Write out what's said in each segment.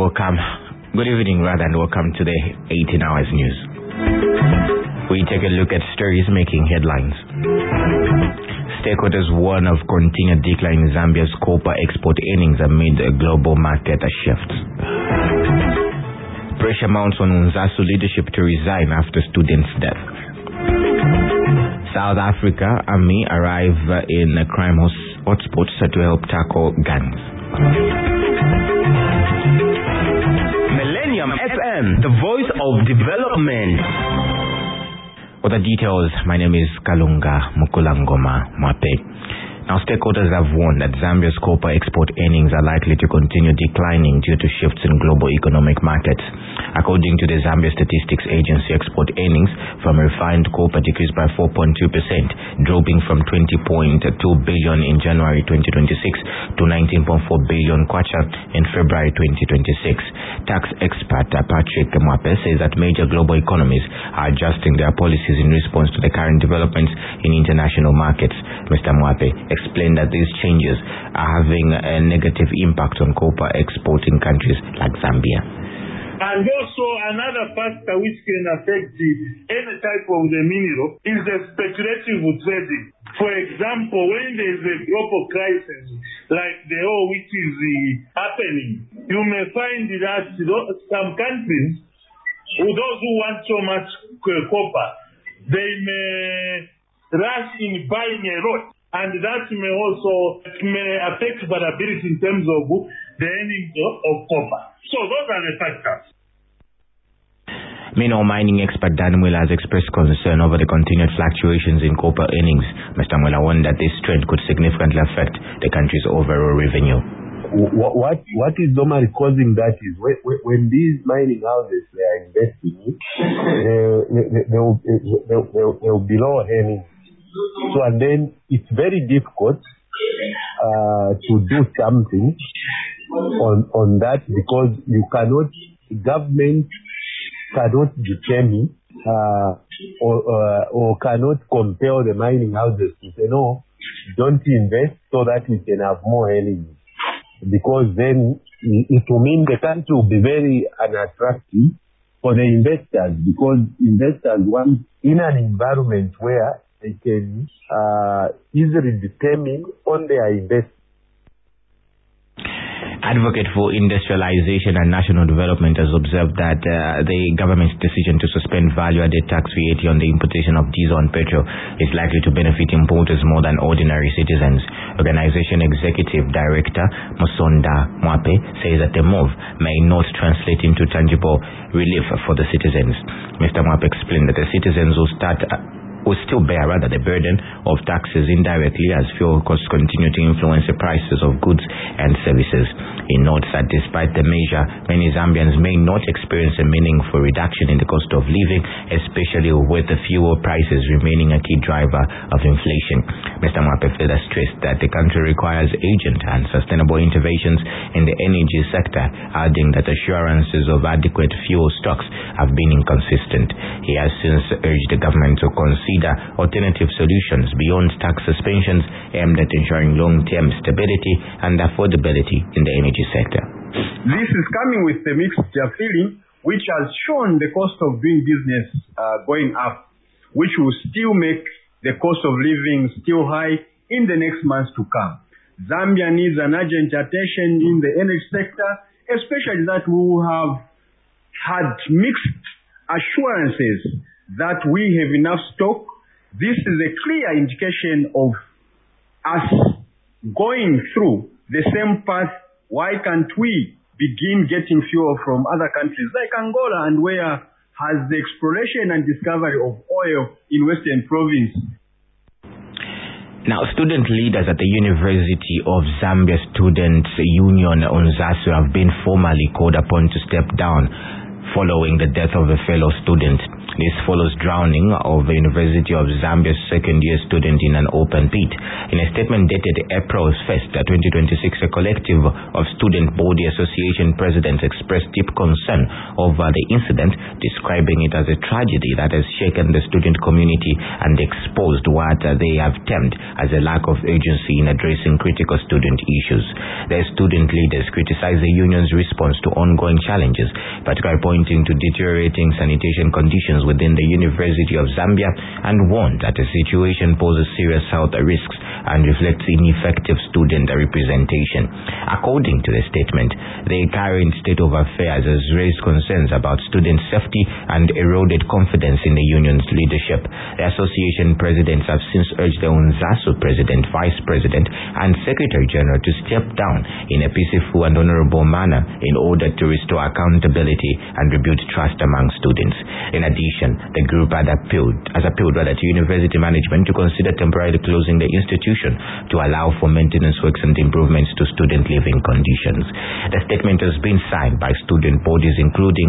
welcome. Good evening, rather, and welcome to the 18 Hours News. We take a look at stories making headlines. Stakeholders warn of continued decline in Zambia's copper export earnings amid a global market shifts. Pressure mounts on Unzasu leadership to resign after student's death. South Africa Army arrive in a crime hotspots to help tackle gangs. Millennium FM, the voice of development. For the details, my name is Kalunga Mukulangoma Mwape. Now, stakeholders have warned that Zambia's copper export earnings are likely to continue declining due to shifts in global economic markets. According to the Zambia Statistics Agency, export earnings from refined copper decreased by 4.2%, dropping from 20.2 billion in January 2026 to 19.4 billion kwacha in February 2026. Tax expert Patrick Mwape says that major global economies are adjusting their policies in response to the current developments in international markets. Mr. Mwape explained that these changes are having a negative impact on copper exporting countries like Zambia. And also another factor which can affect any type of the mineral is the speculative trading. For example, when there is a global crisis like the war which is happening, you may find that some countries, those who want so much copper, they may rush in buying a lot. And that may affect variability in terms of the earnings of copper. So those are the factors. Mineral mining expert Dan Mwela has expressed concern over the continued fluctuations in copper earnings. Mr. Mwela warned that this trend could significantly affect the country's overall revenue. What is normally causing that is when these mining houses they are investing, they will be lower earnings. So and then it's very difficult to do something on that because government cannot determine or cannot compel the mining houses to say no, don't invest so that we can have more earnings, because then it will mean the country will be very unattractive for the investors, because investors want in an environment where they can easily determine on their investment. Advocate for Industrialization and National Development has observed that the government's decision to suspend value-added tax VAT on the importation of diesel and petrol is likely to benefit importers more than ordinary citizens. Organization Executive Director Musonda Mwape says that the move may not translate into tangible relief for the citizens. Mr. Mwape explained that the citizens will still bear the burden of taxes indirectly as fuel costs continue to influence the prices of goods and services. He notes that despite the measure, many Zambians may not experience a meaningful reduction in the cost of living, especially with the fuel prices remaining a key driver of inflation. Mr. Mwape further stressed that the country requires urgent and sustainable interventions in the energy sector, adding that assurances of adequate fuel stocks have been inconsistent. He has since urged the government to consider alternative solutions beyond tax suspensions aimed at ensuring long-term stability and affordability in the energy sector. This is coming with a mixed feeling, which has shown the cost of doing business going up, which will still make the cost of living still high in the next months to come. Zambia needs an urgent attention in the energy sector, especially that we have had mixed assurances that we have enough stock. This is a clear indication of us going through the same path. Why can't we begin getting fuel from other countries like Angola, and where has the exploration and discovery of oil in Western Province? Now, student leaders at the University of Zambia Students Union Unzasu have been formally called upon to step down following the death of a fellow student. This follows drowning of the University of Zambia's second-year student in an open pit. In a statement dated April 1st, 2026, a collective of student body association presidents expressed deep concern over the incident, describing it as a tragedy that has shaken the student community and exposed what they have termed as a lack of urgency in addressing critical student issues. The student leaders criticized the union's response to ongoing challenges, particularly pointing to deteriorating sanitation conditions within the University of Zambia, and warned that the situation poses serious health risks and reflects ineffective student representation. According to the statement, the current state of affairs has raised concerns about student safety and eroded confidence in the union's leadership. The association presidents have since urged the UNZASU president, vice president, and secretary general to step down in a peaceful and honorable manner in order to restore accountability and rebuild trust among students. In addition, the group has appealed to university management to consider temporarily closing the institution to allow for maintenance works and improvements to student living conditions. The statement has been signed by student bodies including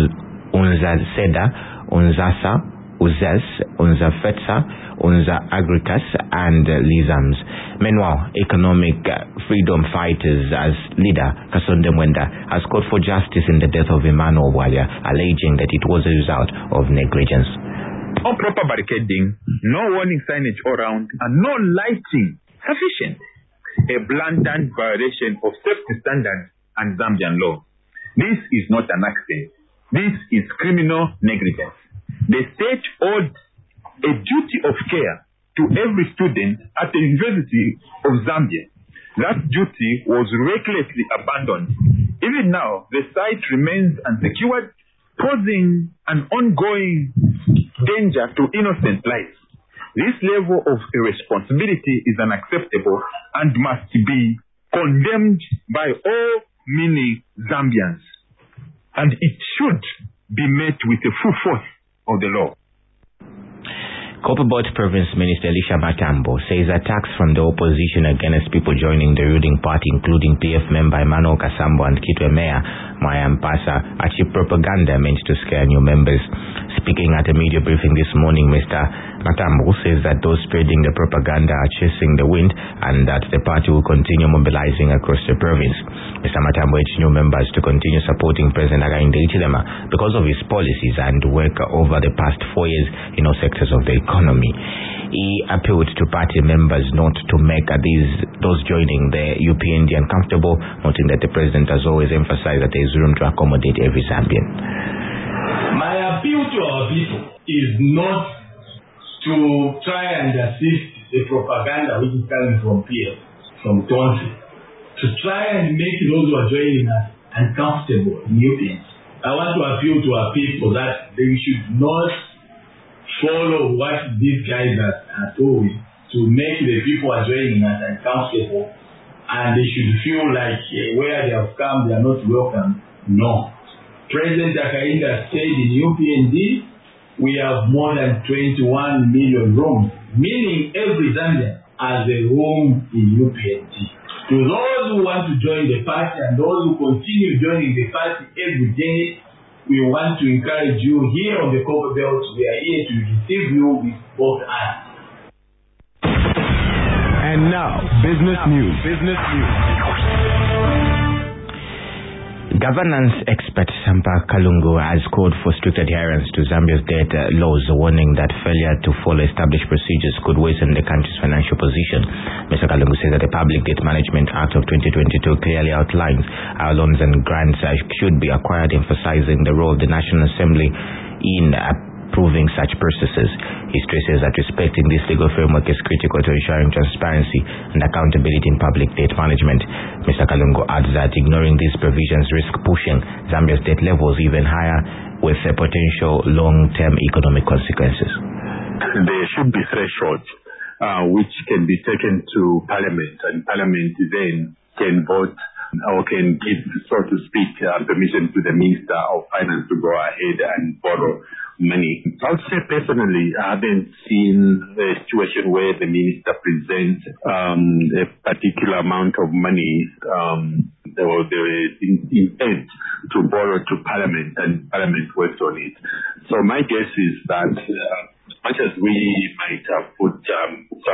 UNZASEDA, UNZASA, UZES, UNZAFETSA, UNZA Agricas, and LISAMS. Meanwhile, economic freedom fighters as leader Kasonde Mwenda has called for justice in the death of Emmanuel Walia, alleging that it was a result of negligence. No proper barricading, no warning signage all around, and no lighting sufficient. A blatant violation of safety standards and Zambian law. This is not an accident. This is criminal negligence. The state owed a duty of care to every student at the University of Zambia. That duty was recklessly abandoned. Even now, the site remains unsecured, posing an ongoing danger to innocent lives. This level of irresponsibility is unacceptable and must be condemned by all many Zambians. And it should be met with the full force of the law. Copperbelt Province Minister Elisha Matambo says attacks from the opposition against people joining the ruling party, including PF member Emmanuel Kasambo and Kitwe Mayor Maya Mpasa, are cheap propaganda meant to scare new members. Speaking at a media briefing this morning, Mr. Matambo says that those spreading the propaganda are chasing the wind and that the party will continue mobilizing across the province. Mr. Matambo urged new members to continue supporting President Hakainde Hichilema because of his policies and work over the past 4 years in all sectors of the economy. He appealed to party members not to make those joining the UPND uncomfortable, noting that the president has always emphasized that there is room to accommodate every Zambian. My appeal to our people is not to try and assist the propaganda which is coming from PF, from Tonsi, to try and make those who are joining us uncomfortable in UPND. I want to appeal to our people that they should not follow what these guys are told to make the people are joining us uncomfortable, and they should feel like where they have come they are not welcome. No. President Hakainde said in UPND we have more than 21 million rooms, meaning every Zambian has a room in UPND. To those who want to join the party and those who continue joining the party every day, we want to encourage you here on the Copperbelt. We are here to receive you with both hands. And now, business news. Governance expert Sampa Kalungu has called for strict adherence to Zambia's debt laws, warning that failure to follow established procedures could worsen the country's financial position. Mr. Kalungu says that the Public Debt Management Act of 2022 clearly outlines how loans and grants should be acquired, emphasizing the role of the National Assembly in approving such processes. He stresses that respecting this legal framework is critical to ensuring transparency and accountability in public debt management. Mr. Kalungu adds that ignoring these provisions risks pushing Zambia's debt levels even higher with potential long-term economic consequences. There should be thresholds which can be taken to Parliament, and Parliament then can vote or can give, so to speak, permission to the Minister of Finance to go ahead and borrow money. I would say personally, I haven't seen a situation where the Minister presents a particular amount of money intent to borrow to Parliament, and Parliament worked on it. So my guess is that as much as we might have put some